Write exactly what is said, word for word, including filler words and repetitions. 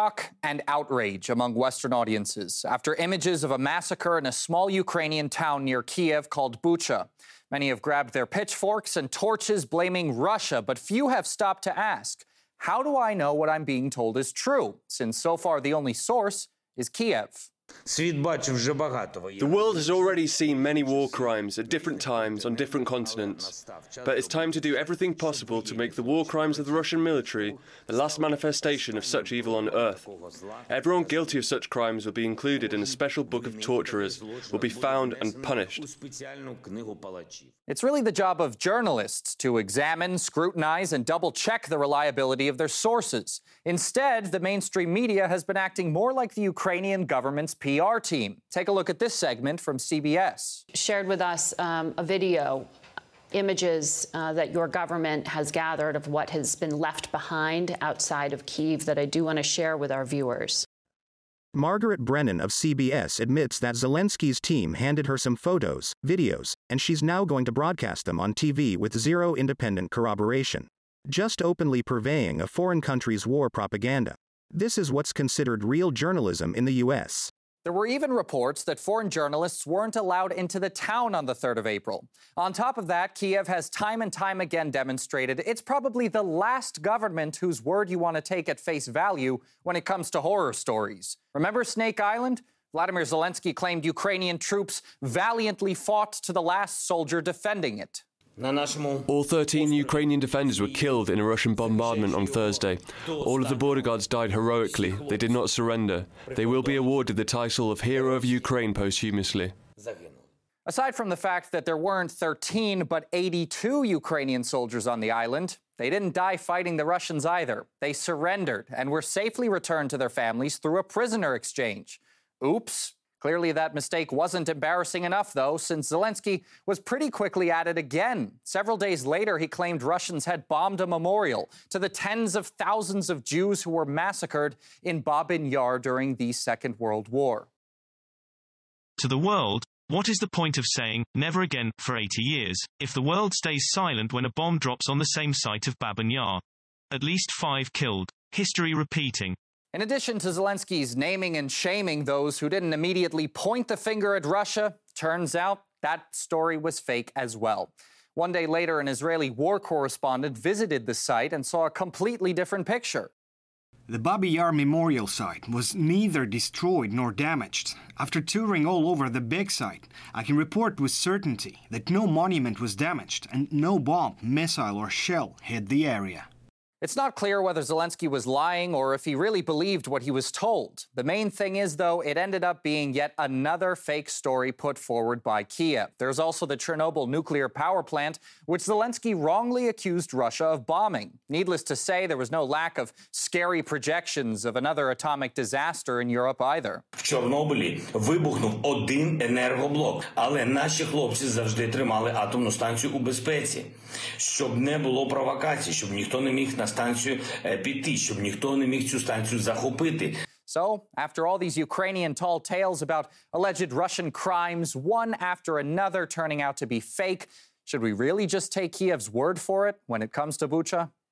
shock and outrage among Western audiences after images of a massacre in a small Ukrainian town near Kiev called Bucha. Many have grabbed their pitchforks and torches blaming Russia, but few have stopped to ask, how do I know what I'm being told is true, since so far the only source is Kiev? The world has already seen many war crimes at different times on different continents, but it's time to do everything possible to make the war crimes of the Russian military the last manifestation of such evil on earth. Everyone guilty of such crimes will be included in a special book of torturers, will be found and punished. It's really the job of journalists to examine, scrutinize, and double-check the reliability of their sources. Instead, the mainstream media has been acting more like the Ukrainian government's P R team. Take a look at this segment from C B S. Shared with us um, a video, images uh, that your government has gathered of what has been left behind outside of Kyiv that I do want to share with our viewers. Margaret Brennan of C B S admits that Zelensky's team handed her some photos, videos, and she's now going to broadcast them on T V with zero independent corroboration, just openly purveying a foreign country's war propaganda. This is what's considered real journalism in the U S. There were even reports that foreign journalists weren't allowed into the town on the third of April. On top of that, Kiev has time and time again demonstrated it's probably the last government whose word you want to take at face value when it comes to horror stories. Remember Snake Island? Vladimir Zelensky claimed Ukrainian troops valiantly fought to the last soldier defending it. All thirteen Ukrainian defenders were killed in a Russian bombardment on Thursday. All of the border guards died heroically. They did not surrender. They will be awarded the title of Hero of Ukraine posthumously. Aside from the fact that there weren't thirteen but eighty-two Ukrainian soldiers on the island, they didn't die fighting the Russians either. They surrendered and were safely returned to their families through a prisoner exchange. Oops. Clearly, that mistake wasn't embarrassing enough, though, since Zelensky was pretty quickly at it again. Several days later, he claimed Russians had bombed a memorial to the tens of thousands of Jews who were massacred in Babin Yar during the Second World War. To the world, what is the point of saying, never again, for eighty years, if the world stays silent when a bomb drops on the same site of Babin Yar? At least five killed. History repeating. In addition to Zelensky's naming and shaming those who didn't immediately point the finger at Russia, turns out that story was fake as well. One day later, an Israeli war correspondent visited the site and saw a completely different picture. The Babin Yar memorial site was neither destroyed nor damaged. After touring all over the big site, I can report with certainty that no monument was damaged and no bomb, missile or shell hit the area. It's not clear whether Zelensky was lying or if he really believed what he was told. The main thing is, though, it ended up being yet another fake story put forward by Kiev. There's also the Chernobyl nuclear power plant, which Zelensky wrongly accused Russia of bombing. Needless to say, there was no lack of scary projections of another atomic disaster in Europe either. В Чорнобилі вибухнув один енергоблок, але наші хлопці завжди тримали атомну станцію у безпеці, щоб не було провокацій, щоб ніхто не міг на станцію піти, щоб ніхто не міг цю станцію захопити. So, after all these Ukrainian tall tales about alleged Russian crimes, one after another turning out to be fake, should we really just take Kiev's word for it when it comes to Bucha?